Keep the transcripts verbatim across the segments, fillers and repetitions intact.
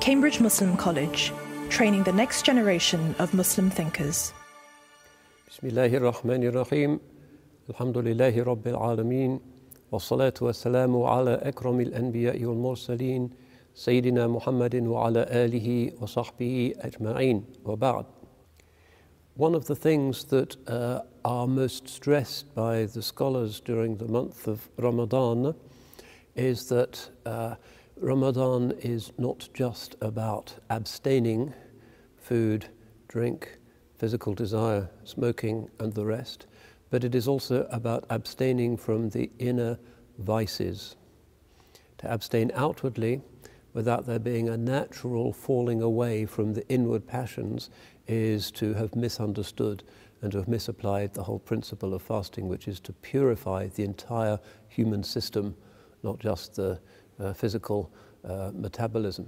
Cambridge Muslim College, training the next generation of Muslim thinkers. Bismillahir Rahmanir Rahim. Alhamdulillahi Rabbil Alameen. Wassalatu wassalamu ala akramil anbiya'i wal mursaleen. Sayyidina Muhammadin wa ala alihi wa sahbihi ajma'in. Wa ba'd. One of the things that uh, are most stressed by the scholars during the month of Ramadan is that uh, Ramadan is not just about abstaining food, drink, physical desire, smoking and the rest, but it is also about abstaining from the inner vices. To abstain outwardly without there being a natural falling away from the inward passions is to have misunderstood and to have misapplied the whole principle of fasting, which is to purify the entire human system, not just the uh, physical uh, metabolism.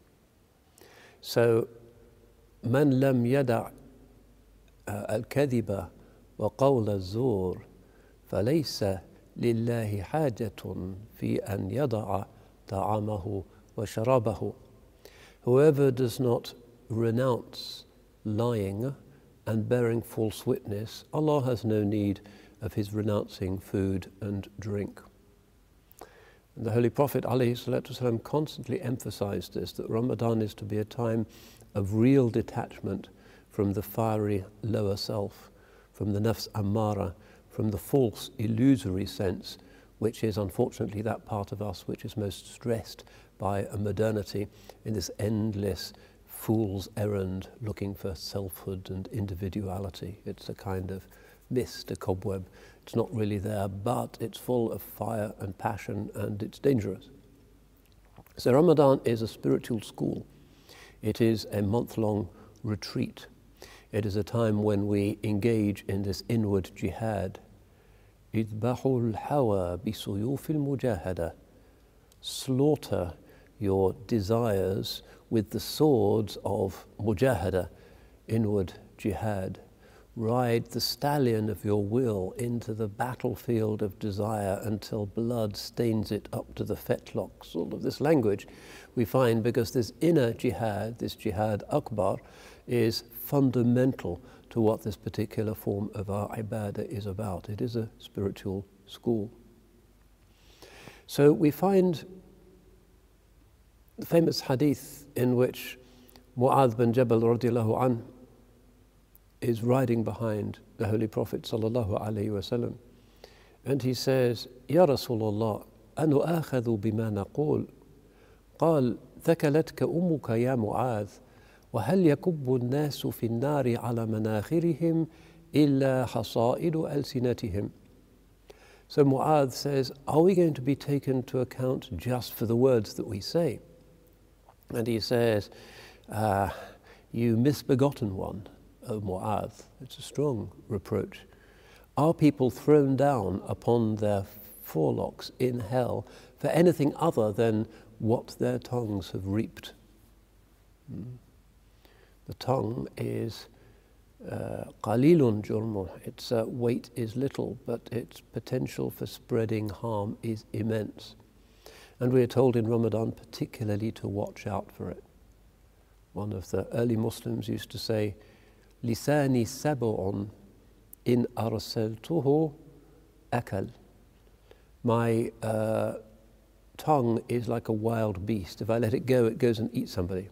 So, من لم يدع الكذب وقول الزور فليس لله حاجة في أن يضع طعامه وشرابه. Whoever does not renounce lying and bearing false witness, Allah has no need of his renouncing food and drink. And the Holy Prophet ﷺ constantly emphasized this, that Ramadan is to be a time of real detachment from the fiery lower self, from the nafs ammara, from the false illusory sense, which is unfortunately that part of us which is most stressed by a modernity in this endless fool's errand looking for selfhood and individuality. It's a kind of mist, a cobweb. It's not really there, but it's full of fire and passion, and it's dangerous. So Ramadan is a spiritual school. It is a month-long retreat. It is a time when we engage in this inward jihad. اذبحوا الهوى بسيوف المجاهدة. Slaughter your desires with the swords of mujahada, inward jihad. Ride the stallion of your will into the battlefield of desire until blood stains it up to the fetlocks. All of this language we find because this inner jihad, this jihad akbar, is fundamental to what this particular form of our ibadah is about. It is a spiritual school. So we find the famous hadith in which Mu'adh bin Jabal radiallahu anh is riding behind the Holy Prophet sallallahu alaihi wasallam, and he says, "Ya Rasulullah, anu akhadhu bima naqul?" قال ثكلتك أمك يا معاذ وهل يكب الناس في النار على مناخرهم إلا حصائد ألسنتهم. So Mu'adh says, are we going to be taken to account just for the words that we say? And he says, uh, you misbegotten one, O Mu'adh. It's a strong reproach. Are people thrown down upon their forelocks in hell for anything other than what their tongues have reaped? Hmm. The tongue is qalilun jurmuh. Its uh, weight is little, but its potential for spreading harm is immense. And we are told in Ramadan particularly to watch out for it. One of the early Muslims used to say, "Lisani sab'un in arsaltuhu akal." My uh, tongue is like a wild beast. If I let it go, it goes and eats somebody.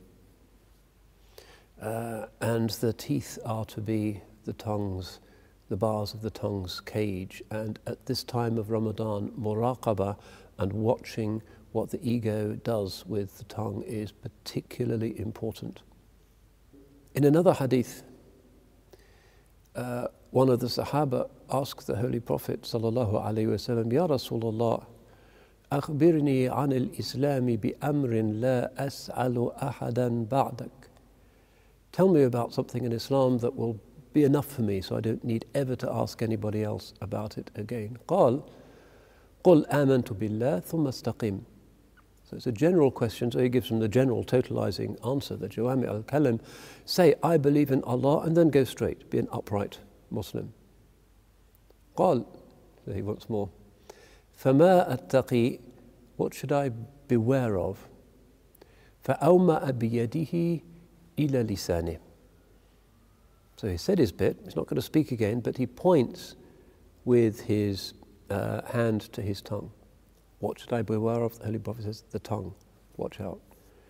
Uh, and the teeth are to be the tongue's, the bars of the tongue's cage. And at this time of Ramadan, muraqabah and watching what the ego does with the tongue is particularly important. In another hadith, uh, one of the Sahaba asked the Holy Prophet sallallahu alaihi wasallam, "Ya Rasulullah, akhbirni an al-Islam bi amrin la as'alu ahadan ba'dak." Tell me about something in Islam that will be enough for me so I don't need ever to ask anybody else about it again. قال قل آمنت بالله ثم استقم. So it's a general question, so he gives them the general totalizing answer, the Jawami al-Kalim. Say, I believe in Allah, and then go straight, be an upright Muslim. قال, so he wants more. فما أتقي, what should I beware of? فأومأ بيده إلى لسانه. So he said his bit, he's not going to speak again, but he points with his uh, hand to his tongue. What should I be aware of? The Holy Prophet says, the tongue. Watch out.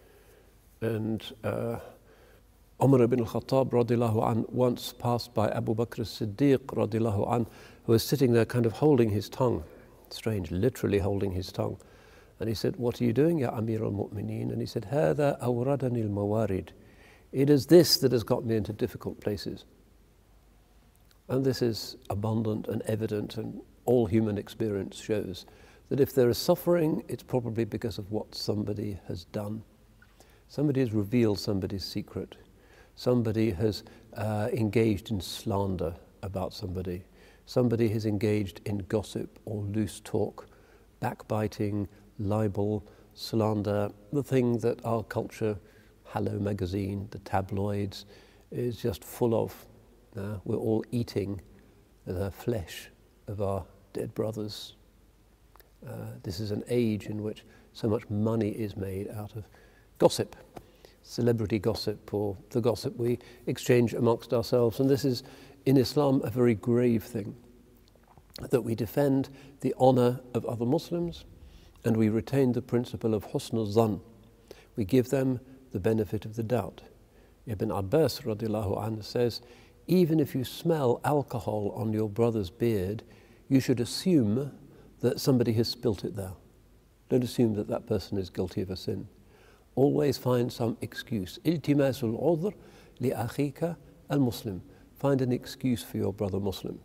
And uh, Umar ibn al-Khattab radiallahu an once passed by Abu Bakr as-Siddiq radiallahu an, who was sitting there kind of holding his tongue. Strange, literally holding his tongue. And he said, what are you doing, Ya Amir al-Mu'mineen? And he said, هَذَا أَوْرَدَنِي الْمَوَارِدِ. It is this that has got me into difficult places. And this is abundant and evident, and all human experience shows that if there is suffering, it's probably because of what somebody has done. Somebody has revealed somebody's secret. Somebody has uh, engaged in slander about somebody. Somebody has engaged in gossip or loose talk, backbiting, libel, slander, the thing that our culture, Hello magazine, the tabloids, is just full of. Uh, we're all eating the flesh of our dead brothers. Uh, this is an age in which so much money is made out of gossip, celebrity gossip, or the gossip we exchange amongst ourselves. And this is, in Islam, a very grave thing, that we defend the honor of other Muslims and we retain the principle of husn al-zan. We give them the benefit of the doubt. Ibn Abbas radiallahu anhu says, even if you smell alcohol on your brother's beard, you should assume that somebody has spilt it there. Don't assume that that person is guilty of a sin. Always find some excuse. Iltimasul udhr li akhika al-Muslim. Find an excuse for your brother Muslim.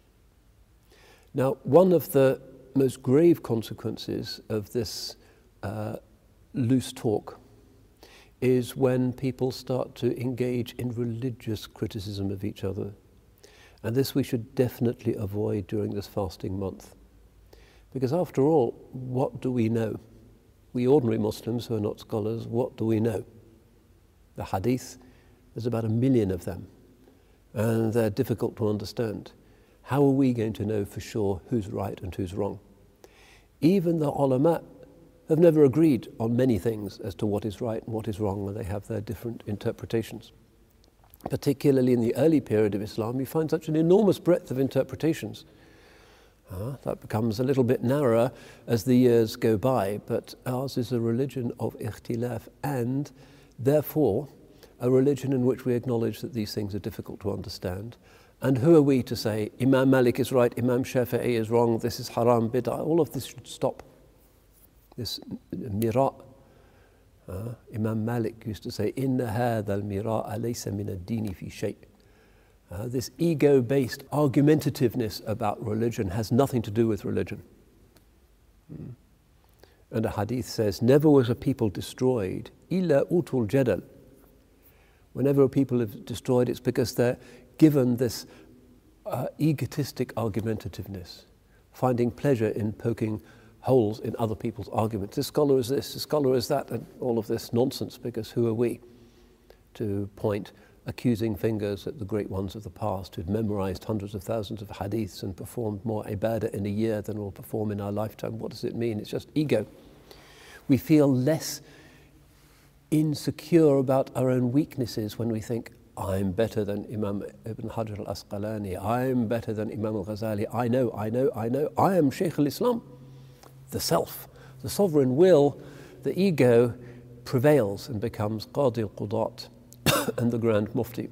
Now, one of the most grave consequences of this uh, loose talk is when people start to engage in religious criticism of each other. And this we should definitely avoid during this fasting month. Because after all, what do we know? We ordinary Muslims who are not scholars, what do we know? The hadith, there's about a million of them, and they're difficult to understand. How are we going to know for sure who's right and who's wrong? Even the ulama have never agreed on many things as to what is right and what is wrong, and they have their different interpretations. Particularly in the early period of Islam, you find such an enormous breadth of interpretations. Uh, that becomes a little bit narrower as the years go by, but ours is a religion of ikhtilaf, and therefore a religion in which we acknowledge that these things are difficult to understand. And who are we to say, Imam Malik is right, Imam Shafi'i is wrong, this is haram, bid'ah? All of this should stop. This mira'. Uh, Imam Malik used to say, Inna hadha al-mira'a laysa min ad-dini fi shay'. Uh, this ego-based argumentativeness about religion has nothing to do with religion. Mm. And a hadith says, never was a people destroyed, illa utul jadal. Whenever a people is destroyed, it's because they're given this uh, egotistic argumentativeness, finding pleasure in poking holes in other people's arguments. This scholar is this, this scholar is that, and all of this nonsense, because who are we to point accusing fingers at the great ones of the past who've memorized hundreds of thousands of hadiths and performed more ibadah in a year than we'll perform in our lifetime? What does it mean? It's just ego. We feel less insecure about our own weaknesses when we think, I'm better than Imam Ibn Hajar al-Asqalani, I'm better than Imam al-Ghazali, I know, I know, I know, I am Shaykh al-Islam. The self, the sovereign will, the ego prevails and becomes Qadi al-Qudat and the Grand Mufti.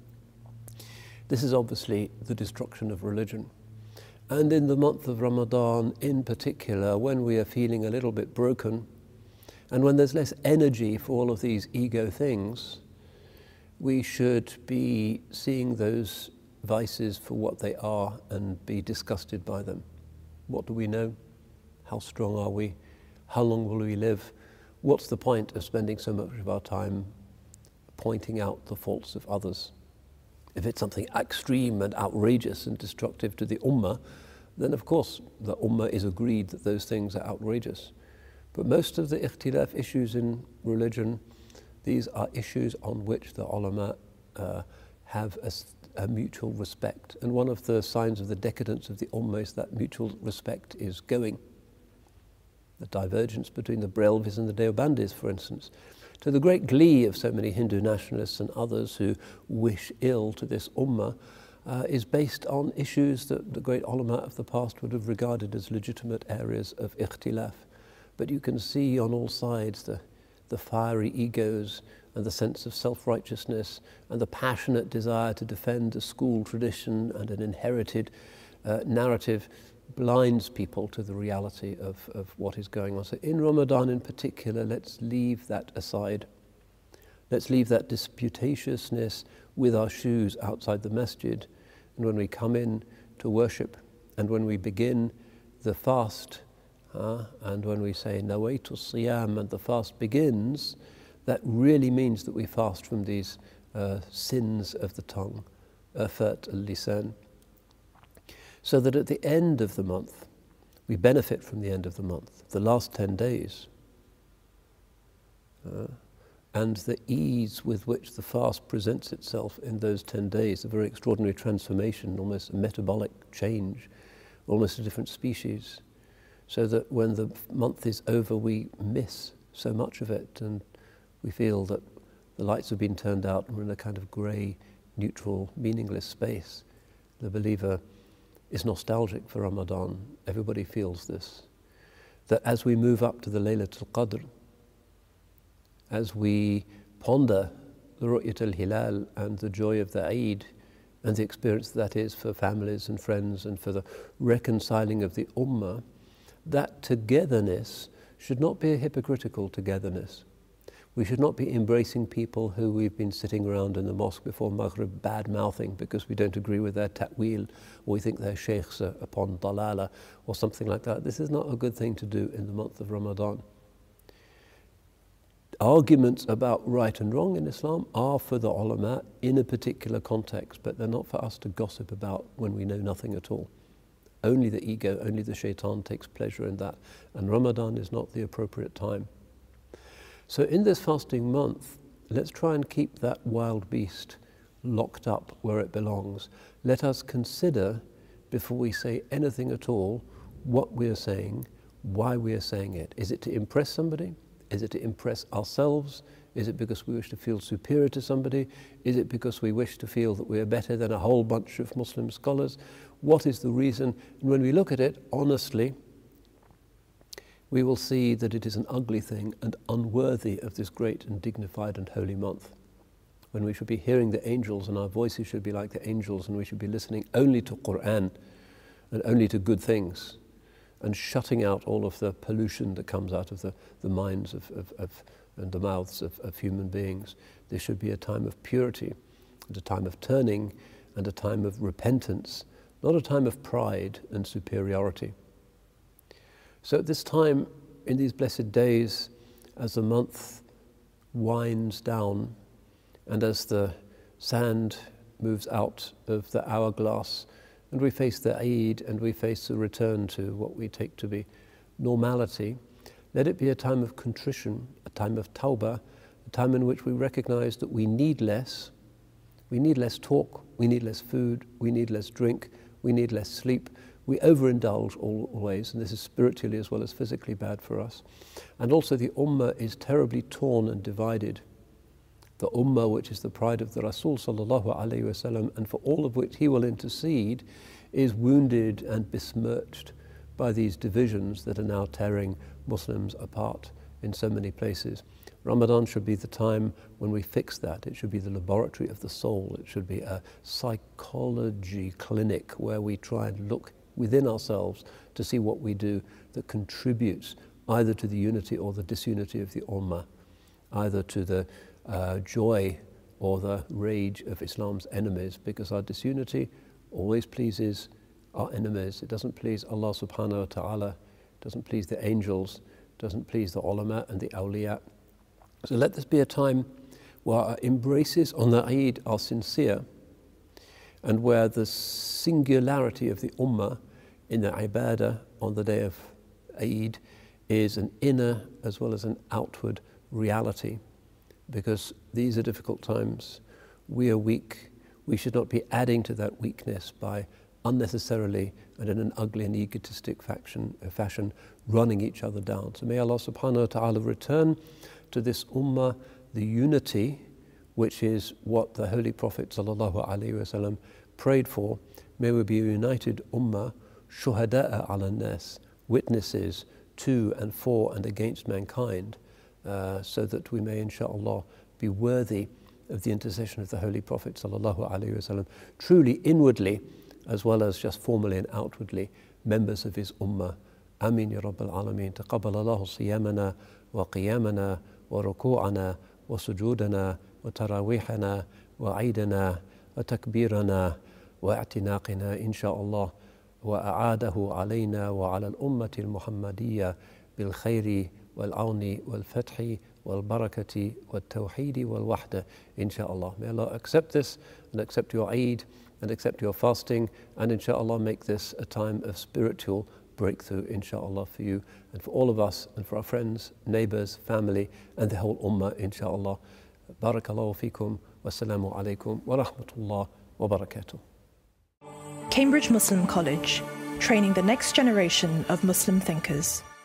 This is obviously the destruction of religion. And in the month of Ramadan in particular, when we are feeling a little bit broken, and when there's less energy for all of these ego things, we should be seeing those vices for what they are and be disgusted by them. What do we know? How strong are we? How long will we live? What's the point of spending so much of our time pointing out the faults of others? If it's something extreme and outrageous and destructive to the ummah, then of course the ummah is agreed that those things are outrageous. But most of the ikhtilaf issues in religion, these are issues on which the ulama uh, have a, a mutual respect. And one of the signs of the decadence of the ummah is that mutual respect is going. The divergence between the Brelvis and the Deobandis, for instance. to the great glee of so many Hindu nationalists and others who wish ill to this ummah, uh, is based on issues that the great ulama of the past would have regarded as legitimate areas of ikhtilaf. But you can see on all sides the, the fiery egos and the sense of self-righteousness and the passionate desire to defend a school tradition and an inherited uh, narrative blinds people to the reality of, of what is going on. So in Ramadan in particular, let's leave that aside. Let's leave that disputatiousness with our shoes outside the masjid. And when we come in to worship, and when we begin the fast, uh, and when we say nawaitu siyam and the fast begins, that really means that we fast from these uh, sins of the tongue, afat al-lisan, so that at the end of the month, we benefit from the end of the month, the last ten days. Uh, and the ease with which the fast presents itself in those ten days, a very extraordinary transformation, almost a metabolic change, almost a different species, so that when the month is over, we miss so much of it, and we feel that the lights have been turned out and we're in a kind of grey, neutral, meaningless space. The believer is nostalgic for Ramadan. Everybody feels this. That as we move up to the Laylatul Qadr, as we ponder the Ru'yat al-Hilal and the joy of the Eid and the experience that is for families and friends and for the reconciling of the Ummah, that togetherness should not be a hypocritical togetherness. We should not be embracing people who we've been sitting around in the mosque before Maghrib bad-mouthing because we don't agree with their ta'wil, or we think their sheikhs are upon dalala or something like that. This is not a good thing to do in the month of Ramadan. Arguments about right and wrong in Islam are for the ulama in a particular context, but they're not for us to gossip about when we know nothing at all. Only the ego, only the shaitan takes pleasure in that, and Ramadan is not the appropriate time. So in this fasting month, let's try and keep that wild beast locked up where it belongs. Let us consider, before we say anything at all, what we are saying, why we are saying it. Is it to impress somebody? Is it to impress ourselves? Is it because we wish to feel superior to somebody? Is it because we wish to feel that we are better than a whole bunch of Muslim scholars? What is the reason? And when we look at it honestly, we will see that it is an ugly thing and unworthy of this great and dignified and holy month, when we should be hearing the angels and our voices should be like the angels, and we should be listening only to Qur'an and only to good things, and shutting out all of the pollution that comes out of the, the minds of, of, of and the mouths of, of human beings. There should be a time of purity, and a time of turning, and a time of repentance, not a time of pride and superiority. So at this time, in these blessed days, as the month winds down and as the sand moves out of the hourglass and we face the Eid and we face the return to what we take to be normality, let it be a time of contrition, a time of tawbah, a time in which we recognize that we need less. We need less talk, we need less food, we need less drink, we need less sleep. We overindulge always, and this is spiritually as well as physically bad for us. And also the Ummah is terribly torn and divided. The Ummah, which is the pride of the Rasul sallallahu alayhi wasallam, and for all of which he will intercede, is wounded and besmirched by these divisions that are now tearing Muslims apart in so many places. Ramadan should be the time when we fix that. It should be the laboratory of the soul. It should be a psychology clinic where we try and look within ourselves to see what we do that contributes either to the unity or the disunity of the Ummah, either to the uh, joy or the rage of Islam's enemies, because our disunity always pleases our enemies. It doesn't please Allah subhanahu wa ta'ala, it doesn't please the angels, it doesn't please the ulama and the awliya. So let this be a time where our embraces on the Eid are sincere, and where the singularity of the Ummah in the ibadah on the day of Eid is an inner as well as an outward reality. Because these are difficult times. We are weak. We should not be adding to that weakness by unnecessarily and in an ugly and egotistic faction, fashion running each other down. So may Allah subhanahu wa ta'ala return to this ummah the unity, which is what the Holy Prophet sallallahu alaihi wasallam prayed for. May we be a united ummah, shuhada'a ala nas, witnesses to and for and against mankind, uh, so that we may, inshaAllah, be worthy of the intercession of the Holy Prophet sallallahu alaihi wasallam, truly inwardly as well as just formally and outwardly members of his ummah. Amin ya Rabbal Alameen. Taqabbal Allahu siyamana wa qiyamana wa ruku'ana wa sujudana wa tarawihana wa aidana wa takbirana wa i'tinaqina insha'Allah wa a'adahu alayna wa ala al-ummati al-Muhammadiyya bil khayri wal awni wal fathi wal barakati wal tawheedi wal wahda insha'Allah. May Allah accept this and accept your Eid and accept your fasting, and insha'Allah make this a time of spiritual breakthrough insha'Allah for you and for all of us and for our friends, neighbors, family and the whole ummah insha'Allah. Barakallahu feekum, wassalamu alaikum wa rahmatullah wa barakatuh. Cambridge Muslim College, training the next generation of Muslim thinkers.